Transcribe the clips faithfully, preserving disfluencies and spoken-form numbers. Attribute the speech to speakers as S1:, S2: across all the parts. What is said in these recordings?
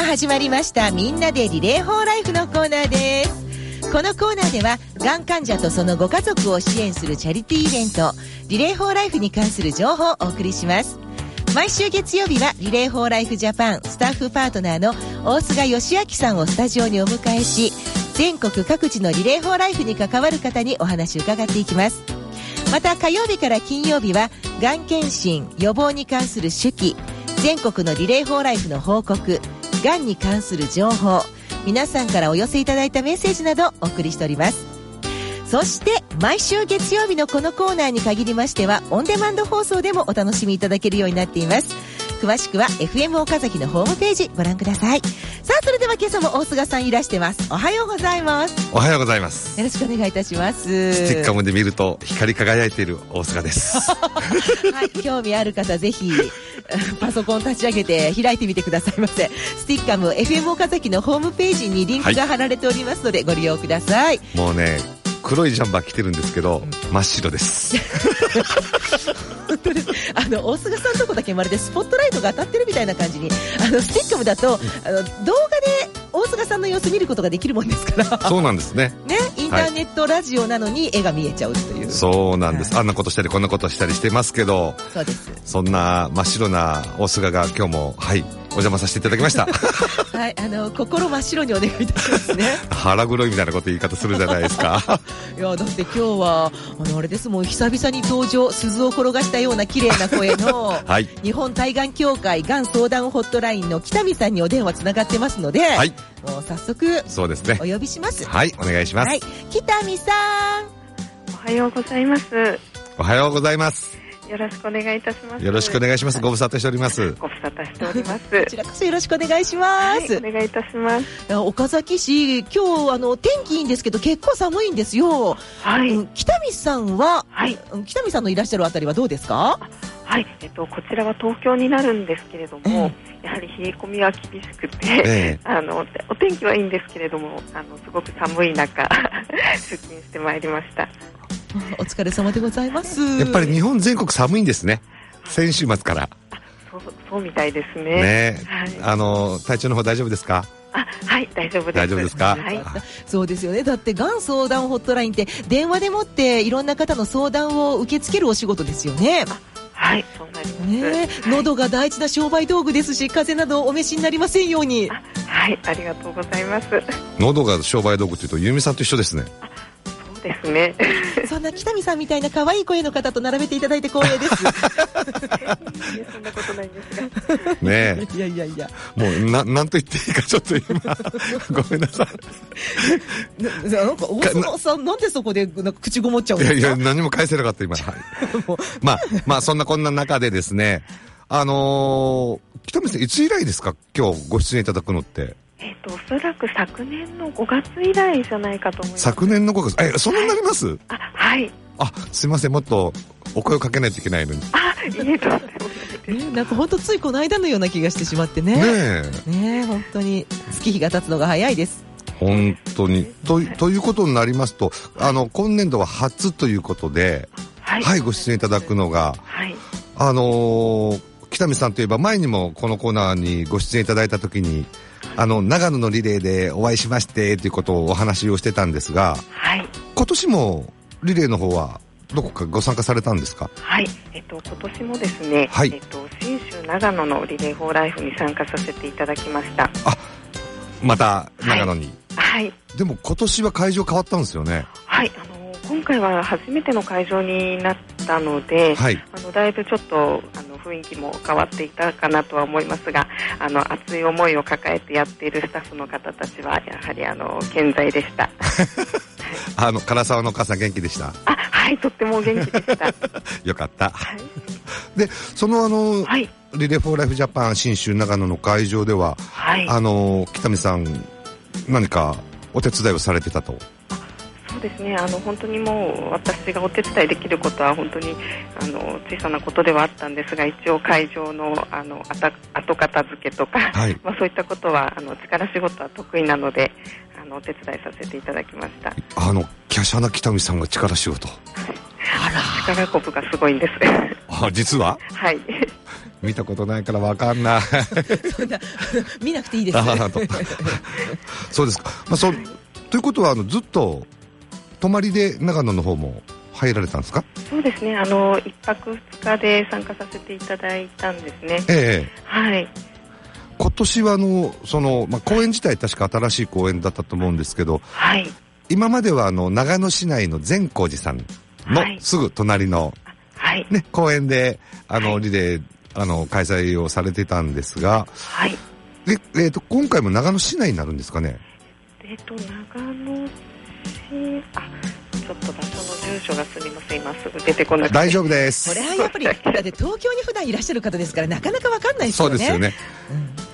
S1: 始まりました。みんなでリレーフォーライフのコーナーです。このコーナーでは、がん患者とそのご家族を支援するチャリティーイベント、リレーフォーライフに関する情報をお送りします。毎週月曜日は、リレーフォーライフジャパンスタッフパートナーの大菅義明さんをスタジオにお迎えし、全国各地のリレーフォーライフに関わる方にお話を伺っていきます。また火曜日から金曜日は、がん検診、予防に関する手記、全国のリレーフォーライフの報告、がんに関する情報、皆さんからお寄せいただいたメッセージなどお送りしております。そして毎週月曜日のこのコーナーに限りましては、オンデマンド放送でもお楽しみいただけるようになっています。詳しくは エフエム 岡崎のホームページご覧ください。さあ、それでは今朝も大菅さんいらしてます。おはようございます。
S2: おはようございます。
S1: よろしくお願いいたします。
S2: スティッカムで見ると光り輝いている大菅です
S1: はい、興味ある方ぜひパソコン立ち上げて開いてみてくださいませ。スティッカム エフエム 岡崎のホームページにリンクが貼られておりますので、ご利用ください。
S2: もうね、黒いジャンバー着てるんですけど、うん、真っ白です
S1: 本当です。あの大菅さんのとこだけまるでスポットライトが当たってるみたいな感じに、あのスティッカムだと、うん、あの動画で大菅さんの様子見ることができるもんですから
S2: そうなんですね。
S1: ね、インターネットラジオなのに絵が見えちゃうという、はい、
S2: そうなんです、はい、あんなことしたりこんなことしたりしてますけど、
S1: そうです。
S2: そんな真っ白な大菅が今日もはいお邪魔させていただきました
S1: はい、あの心真っ白にお願いいたしますね
S2: 腹黒いみたいなこと言い方するじゃないですか
S1: いやだって今日はあのあれですもん、久々に登場、鈴を転がしたような綺麗な声の、はい、日本対がん協会がん相談ホットラインの北見さんにお電話つながってますので、はい、もう早速そうですね、お呼びします。
S2: はい、お願いします。はい、
S1: 北見さん、
S3: おはようございます。
S2: おはようございます。
S3: よろしくお願いいたします。
S2: よろしくお願いします。ご無沙汰しております。
S3: ご無沙汰しております。
S1: こちらこそよろしくお願いします。
S3: はい、お願いいたします。
S1: 岡崎市、今日あの天気いいんですけど結構寒いんですよ。はい。うん、北見さんは、はい、北見さんのいらっしゃるあたりはどうですか？
S3: はい、えっと、こちらは東京になるんですけれども、えー、やはり冷え込みは厳しくて、えー、あのお天気はいいんですけれども、あのすごく寒い中出勤してまいりました。
S1: お疲れ様でございます。
S2: やっぱり日本全国寒いんですね、先週末から。
S3: そう、そうみたいですね。
S2: ね、はい、あの体調の方大丈夫ですか？
S3: あ、はい、大丈夫です。
S2: 大丈夫ですか？
S1: はい、そうですよね。だってがん相談ホットラインって電話でもっていろんな方の相談を受け付けるお仕事ですよね。
S3: はい、そうなります。
S1: ね、はい、喉が大事な商売道具ですし、風邪などお召しになりませんように。
S3: あ、はい、ありがとうございます。
S2: 喉が商売道具というと由美さんと一緒ですね。
S3: ですね
S1: そんな北見さんみたいな可愛い声の方と並べていただいて光栄ですそ
S3: んなことないんですが
S2: ねえ、
S1: いやいやいや、
S2: もうななんと言っていいかちょっと今ごめんなさい
S1: ななんか大沢さんなんでそこでなんか口ごもっちゃうんですか？
S2: いやいや何も返せなかった今、はい、まあまあそんなこんな中でですね、あのー、北見さんいつ以来ですか今日ご出演いただくのって？
S3: えっと、おそらく昨年のごがつ以来じゃないかと思います。
S2: 昨年のごがつ、え、そんなになります？はい、
S3: あ、はい。
S2: あ、すいません、もっとお声をかけないといけないのに。
S3: あ、いえ、と
S1: ね、なんか本当ついこの間のような気がしてしまってね。ねえ。ねえ、本当に月日が経つのが早いです。
S2: 本当に。と、ということになりますと、あの、今年度は初ということで、はい、はい、ご出演いただくのが、はい、あのー、北見さんといえば前にもこのコーナーにご出演いただいたときに、あの長野のリレーでお会いしましてということをお話をしてたんですが、はい、今年もリレーの方はどこかご参加されたんですか？
S3: はい、えっと、今年もですね、はい、えっと、信州長野のリレーフォーライフに参加させていただきました。
S2: あ、また長野に、
S3: はい、はい、
S2: でも今年は会場変わったんですよね？
S3: はい、あの今回は初めての会場になったので、はい、あのだいぶちょっとあの雰囲気も変わっていたかなとは思いますが、あの熱い思いを抱えてやっているスタッフの方たちはやはりあの健在でした
S2: あの唐沢のお母さん元気でした？
S3: あ、はい、とっても元気でした
S2: よかった、はい、でそのあの、はい、リレーフォーライフジャパン信州長野の会場では、はい、あの北見さん何かお手伝いをされてたと？
S3: そうですね、あの本当にもう私がお手伝いできることは本当にあの小さなことではあったんですが、一応会場のあの後片付けとか、はい、まあ、そういったことはあの力仕事は得意なのであのお手伝いさせていただきました。
S2: あの華奢な北見さんが力仕事
S3: あら、力こぶがすごいんです
S2: あ、実は
S3: はい
S2: 見たことないからわかんない
S1: そんな見なくていいです
S2: そうですか、まあ、そということはあのずっと泊まりで長野の方も入られたんですか？
S3: そうですね、あのいっぱくふつかで参加させていただいたんですね。
S2: ええ、
S3: はい。
S2: 今年はあのその、まあ、公園自体確か新しい公園だったと思うんですけど、
S3: はい、
S2: 今まではあの長野市内の善光寺さんのすぐ隣の、
S3: はい
S2: ね、公園であの、はい、リレーあの開催をされてたんですが、
S3: はい、
S2: でえー、と今回も長野市内になるんですかね？
S3: えっ、ー、と長野市、あちょっと場所の住所がすみません、今すぐ出てこなくて。
S2: 大丈夫です。
S1: それはやっぱりだって東京に普段いらっしゃる方ですからなかなかわかんないですよね。
S2: そうですよね、うん、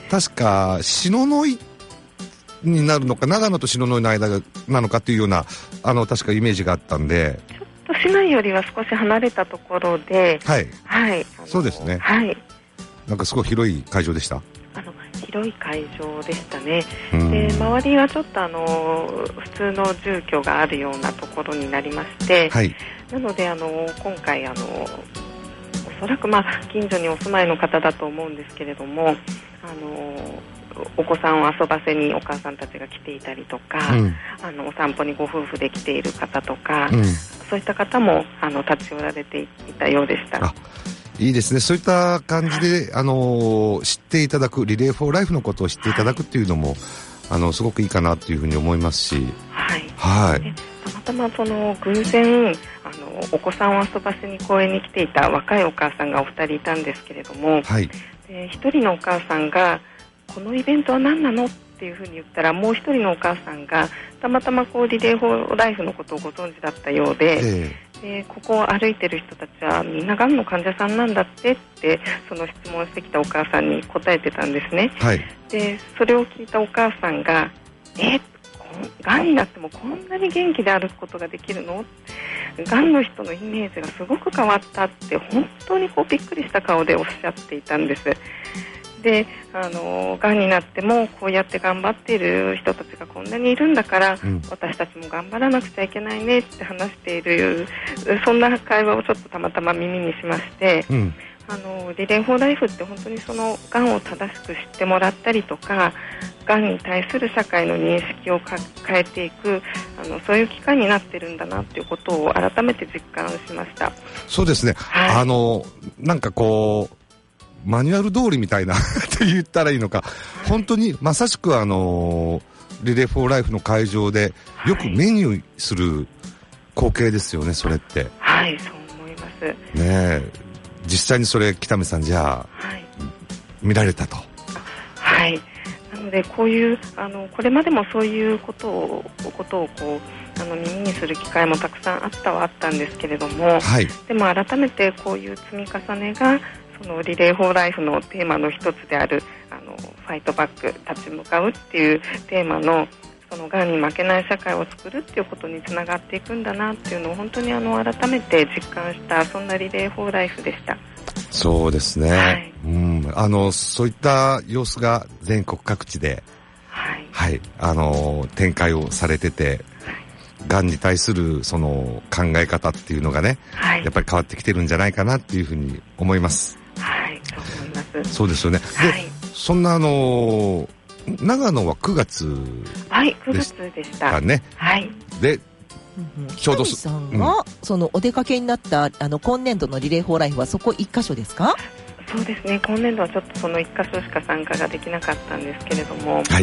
S2: 確か篠ノ井になるのか長野と篠ノ井の間なのかっていうようなあの確かイメージがあったんで、
S3: ちょっと市内よりは少し離れたところで、
S2: はい
S3: はい、
S2: そうですね、
S3: はい、
S2: なんかすごい広い会場でした。
S3: あの広い会場でしたね。で周りはちょっとあの普通の住居があるようなところになりまして、
S2: はい、
S3: なのであの今回あのおそらくまあ近所にお住まいの方だと思うんですけれども、あのお子さんを遊ばせにお母さんたちが来ていたりとか、うん、あのお散歩にご夫婦で来ている方とか、うん、そういった方もあの立ち寄られていたようでした。
S2: あ、いいですね。そういった感じで、あの知っていただく、リレーフォーライフのことを知っていただくっていうのも、はい、あのすごくいいかなというふうに思いますし、
S3: はい、
S2: はい、
S3: たまたまその偶然あのお子さんを遊ばせに公園に来ていた若いお母さんがお二人いたんですけれども、
S2: はい、
S3: で一人のお母さんがこのイベントは何なのっていうふうに言ったら、もう一人のお母さんがたまたまこうリレーフォーライフのことをご存知だったようで、えー、でここを歩いてる人たちはみんながんの患者さんなんだってってその質問してきたお母さんに答えてたんですね。
S2: はい、
S3: でそれを聞いたお母さんが、えがんになってもこんなに元気で歩くことができるの？がんの人のイメージがすごく変わったって本当にこうびっくりした顔でおっしゃっていたんです。であのがんになってもこうやって頑張っている人たちがこんなにいるんだから、うん、私たちも頑張らなくちゃいけないねって話している、そんな会話をちょっとたまたま耳にしまして、うん、あのリレーフォーライフって本当にそのがんを正しく知ってもらったりとか、がんに対する社会の認識を変えていく、あのそういう機会になってるんだなということを改めて実感しました。
S2: そうですね、はい、あのなんかこうマニュアル通りみたいなって言ったらいいのか、本当にまさしくあのリレーフォーライフの会場でよく目にする光景ですよね、それって。
S3: はい、そう思いますね。
S2: え実際にそれ北見さんじゃあ、はい、見られたと。
S3: はい、なのでこういうあのこれまでもそういうことをことをこうあの耳にする機会もたくさんあったはあったんですけれども、はい、でも改めてこういう積み重ねがそのリレーフォーライフのテーマの一つであるあのファイトバック、立ち向かうっていうテーマのそのがんに負けない社会を作るっていうことにつながっていくんだなっていうのを本当にあの改めて実感した、そんなリレーフォーライフでした。
S2: そうですね、はい、うん、あのそういった様子が全国各地で、はいはい、あの展開をされてて、がんに対するその考え方っていうのがね、はい、やっぱり変わってきてるんじゃないかなっていうふうに思います。
S3: はい、そう思います。
S2: そうですよね。で、はい、そんなあの長野はくがつでしたかね。はい、くがつでした。はい。で、
S1: ちょうど北見さんが、うん、そのお出かけになったあの今年度のリレーフォーライフはそこ一箇所ですか？
S3: そうですね、今年度はちょっとその一箇所しか参加ができなかったんですけれども、はい、はい、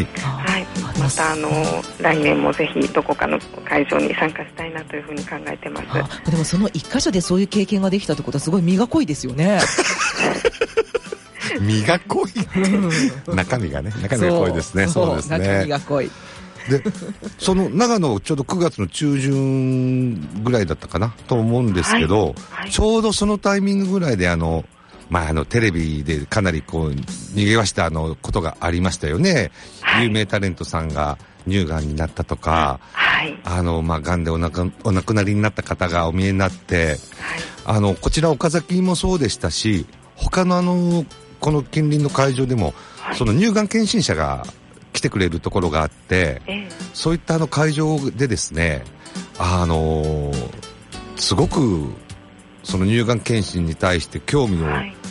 S3: またあの来年もぜひどこかの会場に参加したいなというふうに考えてます。
S1: あ、でもその一箇所でそういう経験ができたってことはすごい身が濃いですよね。
S2: 身が濃い中身がね、中身が濃いですね。そうですね、
S1: 中身が濃い
S2: で、その長野ちょうどくがつの中旬ぐらいだったかなと思うんですけど、はいはい、ちょうどそのタイミングぐらいであのまあ、あのテレビでかなりこう逃げわしたあのことがありましたよね、はい、有名タレントさんが乳がんになったとか、はい、あのまあがんでおなかお亡くなりになった方がお見えになって、はい、あのこちら岡崎もそうでしたし、他のあのこの近隣の会場でも、はい、その乳がん検診者が来てくれるところがあって、えー、そういったあの会場でですね、あのすごくその乳がん検診に対して興味を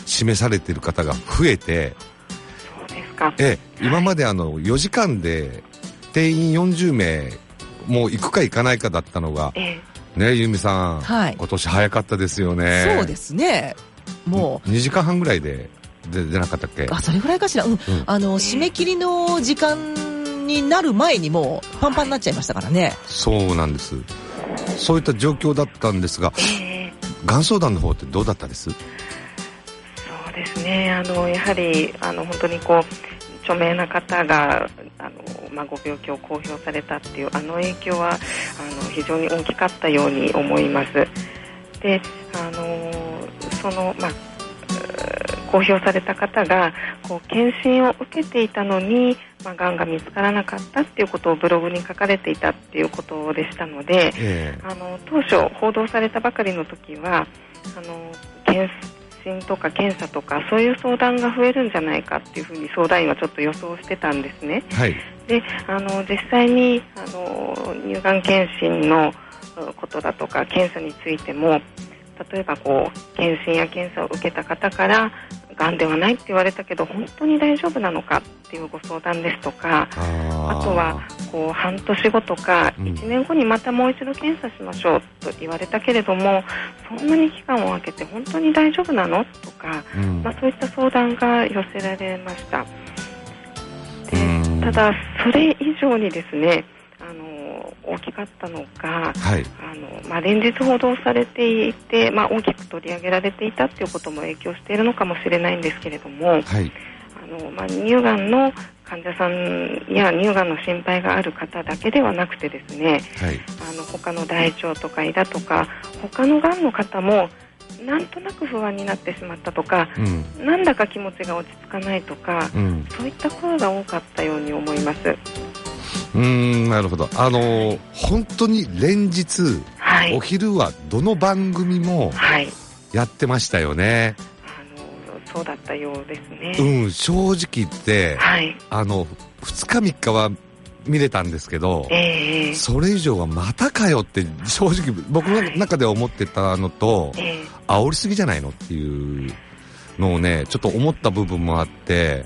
S2: 示されている方が増えて、
S3: そうですか。
S2: ええ、今まであのよじかんで定員よんじゅうめいもう行くか行かないかだったのが、ええ、ね、由美さん、はい、今年早かったですよね。
S1: そうですね。もう
S2: にじかんはんぐらいで出なかったっけ。
S1: あ、それぐらいかしら、うんうん、あの締め切りの時間になる前にもうパンパンになっちゃいましたからね。
S2: そうなんです。そういった状況だったんですが、えー、がん相談の方ってどうだったです？
S3: そうですね、あのやはりあの本当にこう著名な方があの、まあ、ご病気を公表されたっていうあの影響はあの非常に大きかったように思います。で、あのその、まあ、公表された方がこう検診を受けていたのに、まあ、がんが見つからなかったっていうことをブログに書かれていたっていうことでしたので、えー、あの当初報道されたばかりの時はあの検診とか検査とかそういう相談が増えるんじゃないかっていうふうに相談員はちょっと予想してたんですね。はい、で、あの実際にあの乳がん検診のことだとか検査についても、例えばこう検診や検査を受けた方からがんではないって言われたけど本当に大丈夫なのかっていうご相談ですとか、 あ, あとはこう半年後とかいちねんごにまたもう一度検査しましょうと言われたけれども、そんなに期間を空けて本当に大丈夫なのとか、うん、まあ、そういった相談が寄せられました。で、ただそれ以上にですね、あの大きかったのが、はい、あのまあ、連日報道されていて、まあ、大きく取り上げられていたということも影響しているのかもしれないんですけれども、はい、あのまあ、乳がんの患者さんや乳がんの心配がある方だけではなくてですね、はい、あの他の大腸とか胃だとか他のがんの方もなんとなく不安になってしまったとか、うん、なんだか気持ちが落ち着かないとか、うん、そういった声が多かったように思います。
S2: うーん、なるほど。あのーはい、本当に連日、はい、お昼はどの番組もやってましたよね。
S3: あのー、そうだったようですね。
S2: うん、正直言って、はい、あのふつかみっかは見れたんですけど、えー、それ以上はまたかよって正直僕の中では思ってたのと、はい、えー、煽りすぎじゃないのっていうのをねちょっと思った部分もあって、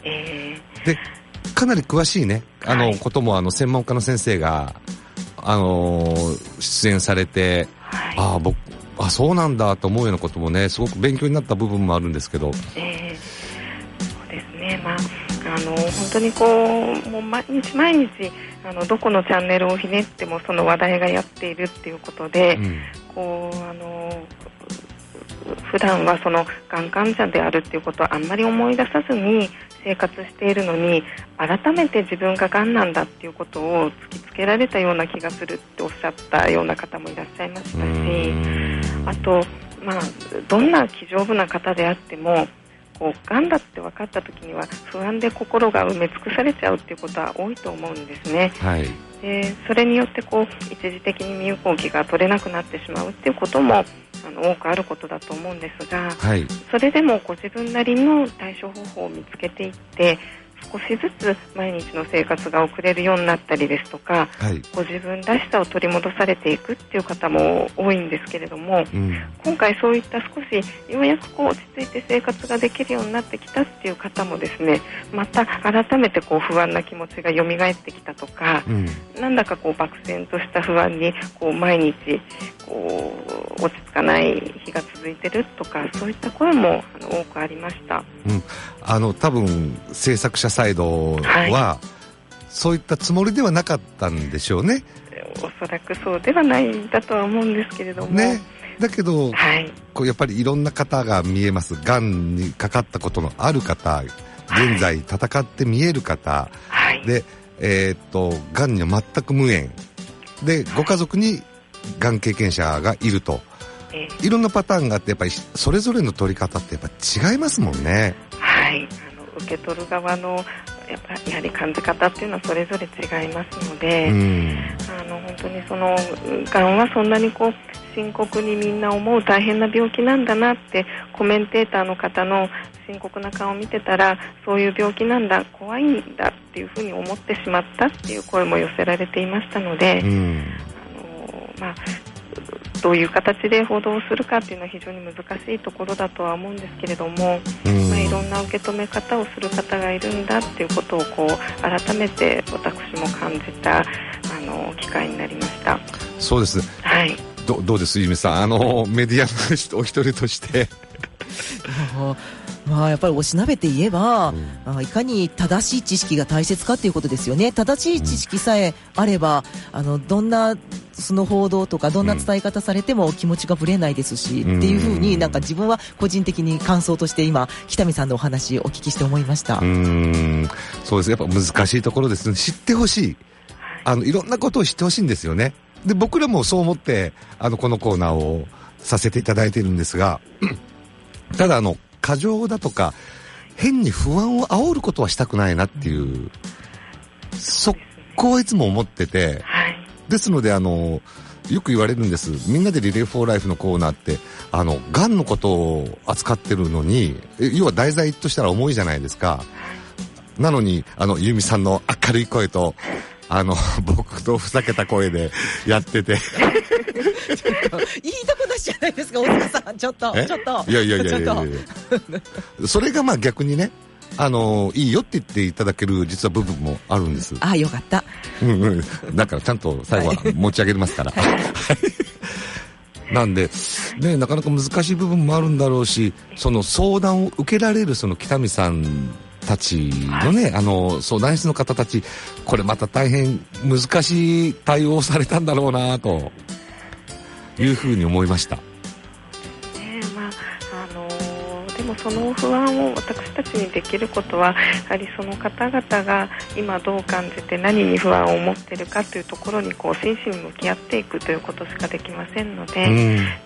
S2: えー、でかなり詳しいねあの、はい、こともあの専門家の先生があのー、出演されて、はい、ああ僕あそうなんだと思うようなこともねすごく勉強になった部分もあるんですけど、
S3: えー、そうですね、まああの本当にこうもう毎日毎日あのどこのチャンネルをひねってもその話題がやっているっていうことで、うん、こうあの普段はそのがん患者であるっていうことはあんまり思い出さずに生活しているのに改めて自分ががんなんだっていうことを突きつけられたような気がするっておっしゃったような方もいらっしゃいましたし、あと、まあ、どんな気丈夫な方であってもこうがんだって分かった時には不安で心が埋め尽くされちゃうっていうことは多いと思うんですね。はい、でそれによってこう一時的に身動きが取れなくなってしまうっていうこともあの多くあることだと思うんですが、はい、それでもご自分なりの対処方法を見つけていって少しずつ毎日の生活が送れるようになったりですとか、はい、ご自分らしさを取り戻されていくっていう方も多いんですけれども、うん、今回そういった少しようやくこう落ち着いて生活ができるようになってきたっていう方もですね、また改めてこう不安な気持ちが蘇ってきたとか、うん、なんだかこう漠然とした不安にこう毎日こう落ち着かない日が続いてるとかそういった声もあの多くありました。
S2: うん、あの多分制作者サイドは、はい、そういったつもりではなかったんでしょうね。
S3: おそらくそうではないんだとは思うんですけれども、
S2: ね、だけど、はい、こうやっぱりいろんな方が見えます。がんにかかったことのある方、現在戦って見える方、はい、で、えー、っとがんには全く無縁でご家族にがん経験者がいると、えー、いろんなパターンがあってやっぱりそれぞれの取り方ってやっぱ違いますもんね。
S3: はい、あの受け取る側のやっぱやはり感じ方っていうのはそれぞれ違いますので、うん、あの本当にそのがんはそんなにこう深刻にみんな思う大変な病気なんだなってコメンテーターの方の深刻な顔を見てたらそういう病気なんだ怖いんだっていうふうに思ってしまったっていう声も寄せられていましたので、うん、あのまあどういう形で報道をするかっていうのは非常に難しいところだとは思うんですけれども、まあ、いろんな受け止め方をする方がいるんだっていうことをこう改めて私も感じたあの機会になりました。
S2: そうです、
S3: はい、
S2: ど, どうです由美さん、あのメディアのお一人として
S1: まあ、やっぱりおしなべて言えば、うん、いかに正しい知識が大切かということですよね。正しい知識さえあれば、うん、あのどんなその報道とかどんな伝え方されても気持ちがぶれないですし、うん、っていうふうになんか自分は個人的に感想として今北見さんのお話をお聞きして思いました。
S2: うーん、そうです。やっぱ難しいところですね。知ってほしい、あのいろんなことを知ってほしいんですよね。で僕らもそう思ってあのこのコーナーをさせていただいているんですがただあの過剰だとか変に不安を煽ることはしたくないなっていう、うん、そこはいつも思ってて、はい、ですのであのよく言われるんです。みんなでリレーフォーライフのコーナーってあのがんのことを扱ってるのに要は題材としたら重いじゃないですか。なのにあの由美さんの明るい声とあの僕とふざけた声でやってて
S1: ちょっといいとこなしじゃないですか大塚さん。ちょっとちょっと
S2: いやいやいやいやいやいやそれがまあ逆にねあのいいよって言っていただける実は部分もあるんです。
S1: ああよかった、
S2: うんうん、だからちゃんと最後は持ち上げますから、はい、なんで、ね、なかなか難しい部分もあるんだろうしその相談を受けられるその北見さんたちのね、はい、あの相談室の方たちこれまた大変難しい対応をされたんだろうなというふうに思いました。
S3: ねまああのー、でもその不安を私たちにできることはやはりその方々が今どう感じて何に不安を持っているかというところにこう真摯に向き合っていくということしかできませんので、うん、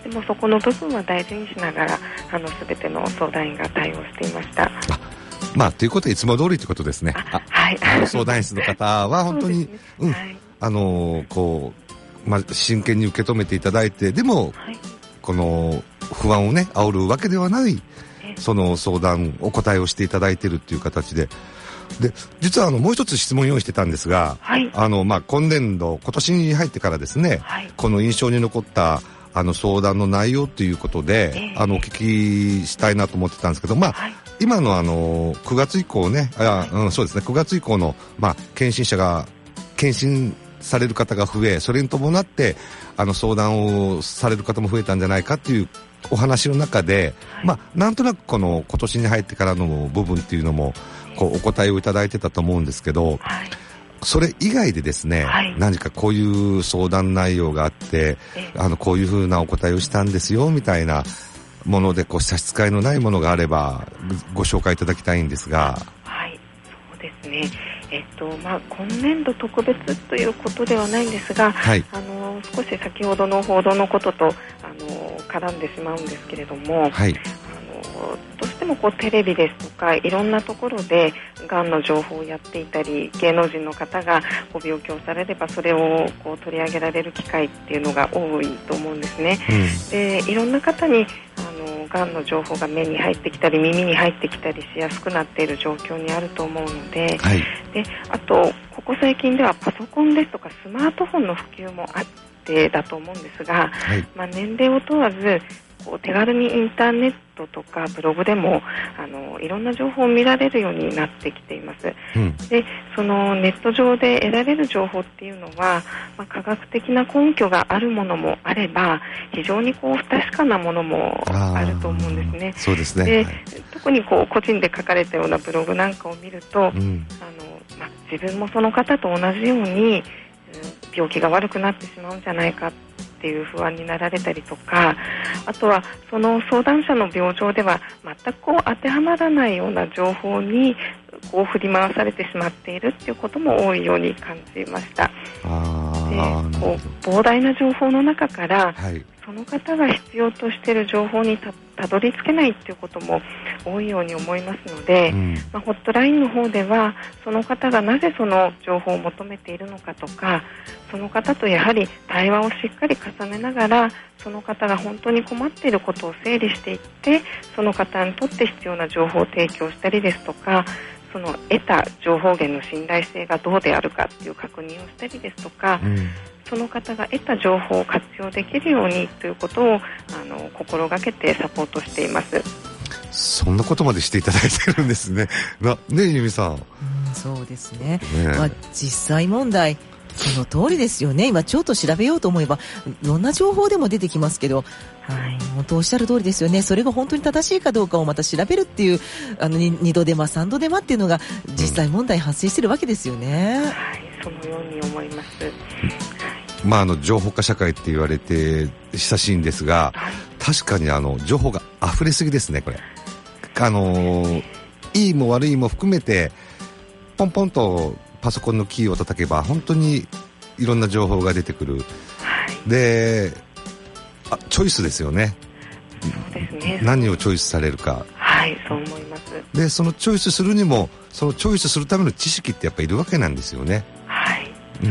S3: でもそこの部分は大事にしながらあの全ての相談員が対応していました。
S2: まあ、ということはいつも通りということですね。あ、はい、あの相談室の方は本当に、ねうんはい、あのこう、まあ、真剣に受け止めていただいてでも、はい、この不安をね煽るわけではないその相談お答えをしていただいているっていう形でで実はあのもう一つ質問用意してたんですが、はい、あのまあ、今年度今年に入ってからですね、はい、この印象に残ったあの相談の内容ということで、えー、あのお聞きしたいなと思ってたんですけど、まあはい、今のあのくがつ以降ね、あ、うん、そうですねくがつ以降の、まあ、検診者が検診される方が増えそれに伴ってあの相談をされる方も増えたんじゃないかっていうお話の中で、はいまあ、なんとなくこの今年に入ってからの部分っていうのもこうお答えをいただいてたと思うんですけど、はい、それ以外でですね、はい、何かこういう相談内容があってあのこういうふうなお答えをしたんですよみたいなものでこう差し支えのないものがあればご紹介いただきたいんですが。
S3: はい、そうですね。えっとまあ、今年度特別ということではないんですが、はい、あの少し先ほどの報道のこととあの絡んでしまうんですけれども、はい、あのどうしてもこうテレビですとかいろんなところでがんの情報をやっていたり芸能人の方がご病気をされればそれをこう取り上げられる機会っていうのが多いと思うんですね、うん、でいろんな方にあのがんの情報が目に入ってきたり耳に入ってきたりしやすくなっている状況にあると思うので、はい、であとここ最近ではパソコンですとかスマートフォンの普及もあってだと思うんですが、はいまあ、年齢を問わずこう手軽にインターネットとかブログでもあのいろんな情報を見られるようになってきています、うん、でそのネット上で得られる情報っていうのは、まあ、科学的な根拠があるものもあれば非常にこう不確かなものもあると思うんですね。
S2: そうですね。
S3: で、はい、特にこう個人で書かれたようなブログなんかを見ると、うん、あのまあ、自分もその方と同じように、うん、病気が悪くなってしまうんじゃないかっていう不安になられたりとか、あとはその相談者の病状では全くこう当てはまらないような情報にこう振り回されてしまっているっていうことも多いように感じました。あでこう膨大な情報の中から、はい、その方が必要としている情報に た, たどり着けないっていうことも多いように思いますので、うんまあ、ホットラインの方ではその方がなぜその情報を求めているのかとか、その方とやはり対話をしっかり重ねながらその方が本当に困っていることを整理していってその方にとって必要な情報を提供したりですとか、 その得た情報源の信頼性がどうであるかっていう確認をしたりですとか、うん、その方が得た情報を活用できるようにということをあの心がけてサポートしています。
S2: そんなことまでしていただいてるんですね。なね、由美さん、うん、
S1: そうですね、ね、まあ、実際問題その通りですよね。今ちょっと調べようと思えばいろんな情報でも出てきますけど、あの本当おっしゃる通りですよね。それが本当に正しいかどうかをまた調べるっていうあのにど手間さんど手間っていうのが実際問題発生してるわけですよね、うん、
S3: はい、そのように思います。
S2: まあ、あの情報化社会って言われて親しいんですが、はい、確かにあの情報が溢れすぎですね。これあのー、いいも悪いも含めてポンポンとパソコンのキーを叩けば本当にいろんな情報が出てくる、はい、であチョイスですよね。
S3: そうですね、
S2: 何をチョイスされるか、
S3: はい、そう思います。
S2: でそのチョイスするにもそのチョイスするための知識ってやっぱりいるわけなんですよね。
S3: はい、
S2: うん、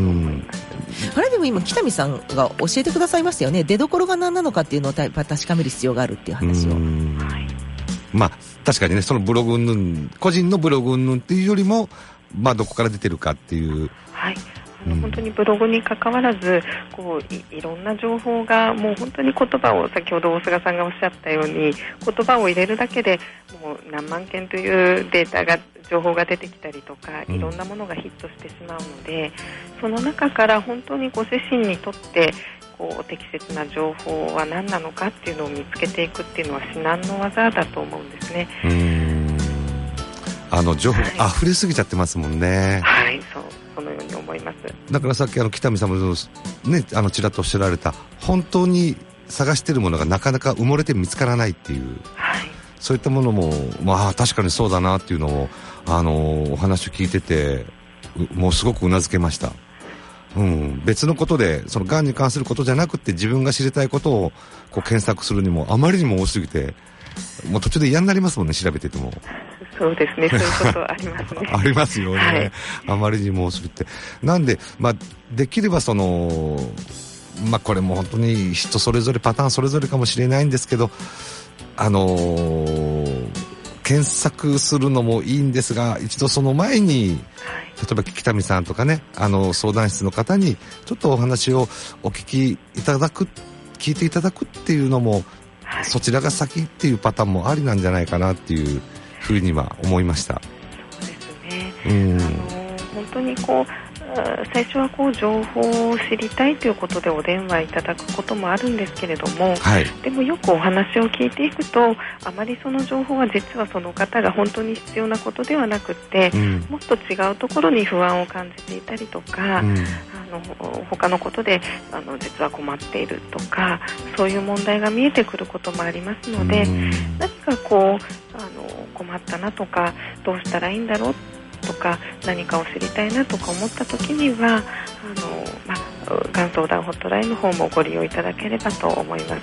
S1: あれでも今北見さんが教えてくださいましたよね。出どころが何なのかっていうのを確かめる必要があるっていう話を。うん、はい、
S2: まあ確かにね、そのブログ云々個人のブログ云々っていうよりも、まあ、どこから出てるかっていう、
S3: はい、あの、うん、本当にブログに関わらずこう い, いろんな情報がもう本当に言葉を先ほど大菅さんがおっしゃったように言葉を入れるだけでもう何万件というデータが情報が出てきたりとか、いろんなものがヒットしてしまうので、うん、その中から本当にご自身にとってこう適切な情報は何なのかっていうのを見つけていくっていうのは至難の技だと思うんですね。
S2: うーん、あの情報が溢れすぎちゃってますもんね。
S3: はい、そう、そのように思います。
S2: だからさっきあの北見さんもね、あのちらっとおっしゃられた本当に探しているものがなかなか埋もれて見つからないっていう、はい、そういったものも、まあ、確かにそうだなっていうのをあのお話を聞いててもうすごくうなずけました。うん、別のことでそのがんに関することじゃなくて自分が知りたいことをこう検索するにもあまりにも多すぎてもう途中で嫌になりますもんね、調べてても。
S3: そうですね、そういうことありますね
S2: ありますよね、はい、あまりにも多すぎて。なんで、まあ、できればその、まあ、これも本当に人それぞれパターンそれぞれかもしれないんですけど、あのー、検索するのもいいんですが一度その前に、例えば北見さんとかね、あの相談室の方にちょっとお話をお聞きいただく聞いていただくっていうのも、はい、そちらが先っていうパターンもありなんじゃないかなっていうふうには思いました。
S3: そうですね、
S2: うん、
S3: あの本当にこう最初はこう情報を知りたいということでお電話いただくこともあるんですけれども、はい、でもよくお話を聞いていくとあまりその情報は実はその方が本当に必要なことではなくて、うん、もっと違うところに不安を感じていたりとか、うん、あの他のことであの実は困っているとか、そういう問題が見えてくることもありますので、うん、何かこうあの困ったなとかどうしたらいいんだろうとか何かを知りたいなとか思った時にはあの、まあ、がん相談ホットラインの方もご利用いただければと思います。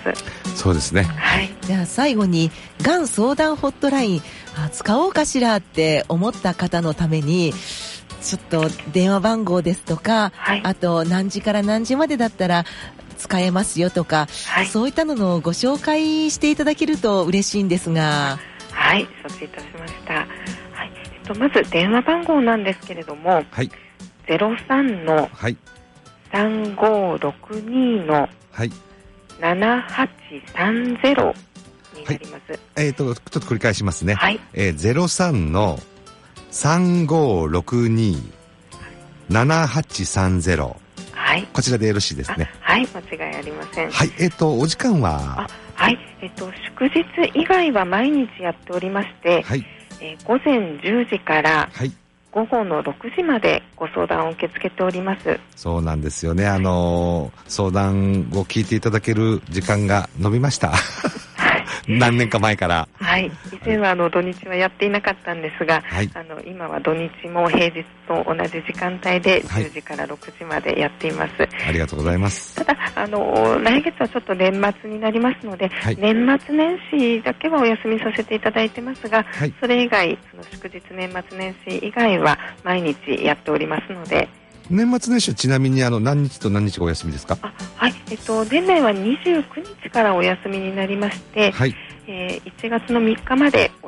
S2: そうですね、
S1: はい、じゃあ最後にがん相談ホットラインあ使おうかしらって思った方のためにちょっと電話番号ですとか、はい、あと何時から何時までだったら使えますよとか、はい、そういったののご紹介していただけると嬉しいんですが。
S3: はい、承知いたしました。まず電話番号なんですけれども、はい、ゼロさんのさんごろくにのななはちさんゼロになります。はい、
S2: えーと、ちょっと繰り返しますね。はい、えー、ゼロさんのさんごろくにななはちさんゼロ、はい、こちらでよろしいですね。
S3: はい、間違いありません。
S2: はい、えーと、お時間は
S3: はい、えーと、祝日以外は毎日やっておりまして、はい、えー、午前じゅうじから午後のろくじまでご相談を受け付けております。
S2: そうなんですよね、あのー、相談を聞いていただける時間が伸びました何年か前から。
S3: はい、以前はあの土日はやっていなかったんですが、はい、あの今は土日も平日と同じ時間帯でじゅうじからろくじまでやっています。はい、
S2: ありがとうございます。
S3: ただあの来月はちょっと年末になりますので、はい、年末年始だけはお休みさせていただいてますが、はい、それ以外その祝日年末年始以外は毎日やっておりますので。
S2: 年末年始はちなみにあの何日と何日がお休みですか？
S3: あ、はい、えっと年内はにじゅうくにちからお休みになりまして、はい、えー、いちがつのみっかまでお休みに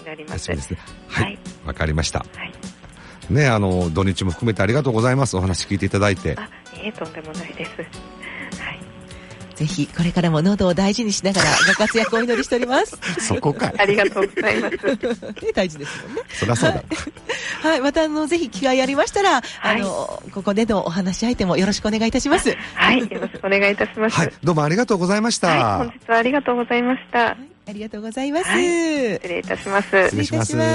S3: になります。
S2: ですね。はい。わ、はい、かりました。はい。ね、あの、土日も含めてありがとうございます。お話聞いていただいて。
S3: あ、いえ、とんでもないです。はい。
S1: ぜひ、これからも喉を大事にしながらご活躍をお祈りしております。
S2: そこかい。
S3: ありがとうございます。
S1: 大事ですもんね。
S2: そりゃそうだ。
S1: はい、はい、またあの、ぜひ機会ありましたら、はい、あの、ここでのお話し相手もよろしくお願いいたします。
S3: はい、よろしくお願いいたします。
S2: はい、どうもありがとうございました。
S3: はい、本日はありがとうございました。はい、
S1: ありがとうございます。
S3: はい、失礼いたします。
S2: 失礼いたします。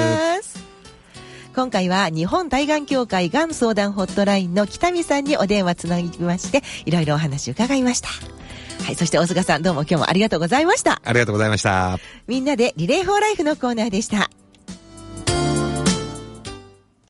S1: 今回は日本対がん協会がん相談ホットラインの北見さんにお電話つなぎまして、いろいろお話を伺いました。はい、そして大塚さん、どうも今日もありがとうございました。
S2: ありがとうございました。
S1: みんなでリレーフォーライフのコーナーでした。